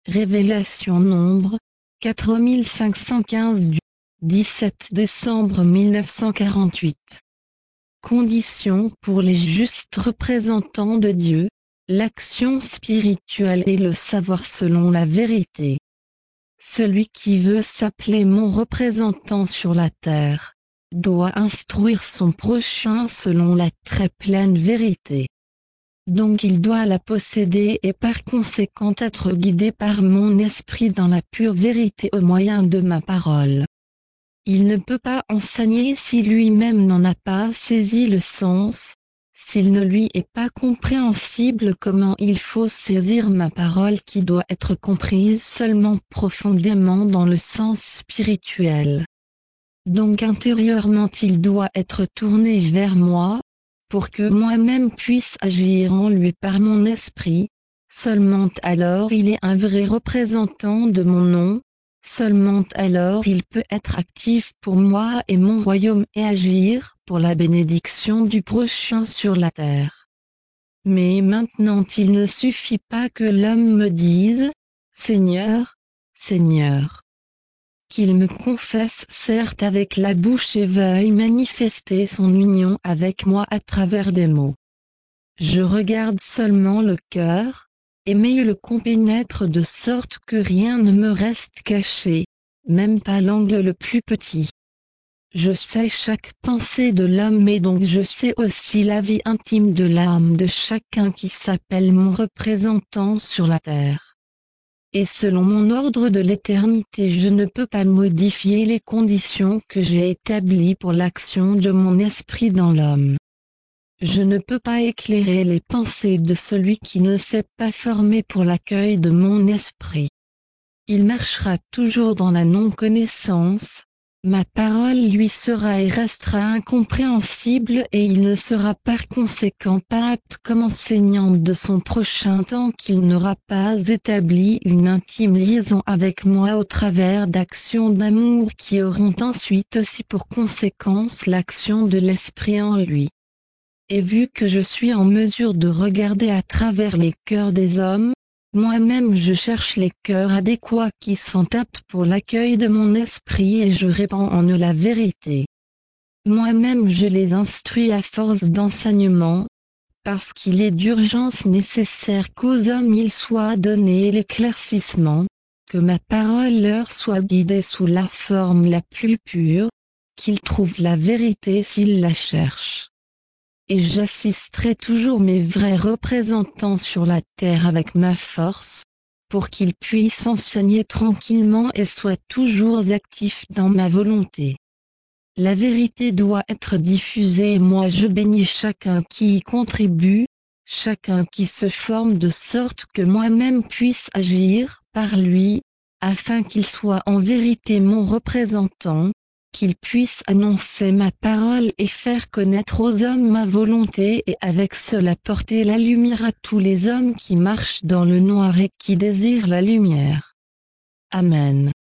Révélation Nombre, 4515 du 17 décembre 1948. Conditions pour les justes représentants de Dieu, l'action spirituelle et le savoir selon la vérité. Celui qui veut s'appeler mon représentant sur la terre, doit instruire son prochain selon la très pleine vérité. Donc il doit la posséder et par conséquent être guidé par mon esprit dans la pure vérité au moyen de ma parole. Il ne peut pas enseigner si lui-même n'en a pas saisi le sens, s'il ne lui est pas compréhensible comment il faut saisir ma parole qui doit être comprise seulement profondément dans le sens spirituel. Donc intérieurement il doit être tourné vers moi, pour que moi-même puisse agir en lui par mon esprit, seulement alors il est un vrai représentant de mon nom, seulement alors il peut être actif pour moi et mon royaume et agir pour la bénédiction du prochain sur la terre. Mais maintenant il ne suffit pas que l'homme me dise « Seigneur, Seigneur ». Qu'il me confesse certes avec la bouche et veuille manifester son union avec moi à travers des mots. Je regarde seulement le cœur, et le compénètre de sorte que rien ne me reste caché, même pas l'angle le plus petit. Je sais chaque pensée de l'homme et donc je sais aussi la vie intime de l'âme de chacun qui s'appelle mon représentant sur la terre. Et selon mon ordre de l'éternité je ne peux pas modifier les conditions que j'ai établies pour l'action de mon esprit dans l'homme. Je ne peux pas éclairer les pensées de celui qui ne s'est pas formé pour l'accueil de mon esprit. Il marchera toujours dans la non-connaissance, ma parole lui sera et restera incompréhensible et il ne sera par conséquent pas apte comme enseignant de son prochain tant qu'il n'aura pas établi une intime liaison avec moi au travers d'actions d'amour qui auront ensuite aussi pour conséquence l'action de l'esprit en lui. Et vu que je suis en mesure de regarder à travers les cœurs des hommes, moi-même je cherche les cœurs adéquats qui sont aptes pour l'accueil de mon esprit et je répands en eux la vérité. Moi-même je les instruis à force d'enseignement, parce qu'il est d'urgence nécessaire qu'aux hommes il soit donné l'éclaircissement, que ma parole leur soit guidée sous la forme la plus pure, qu'ils trouvent la vérité s'ils la cherchent. Et j'assisterai toujours mes vrais représentants sur la terre avec ma force, pour qu'ils puissent enseigner tranquillement et soient toujours actifs dans ma volonté. La vérité doit être diffusée et moi je bénis chacun qui y contribue, chacun qui se forme de sorte que moi-même puisse agir par lui, afin qu'il soit en vérité mon représentant, qu'il puisse annoncer ma parole et faire connaître aux hommes ma volonté et avec cela porter la lumière à tous les hommes qui marchent dans le noir et qui désirent la lumière. Amen.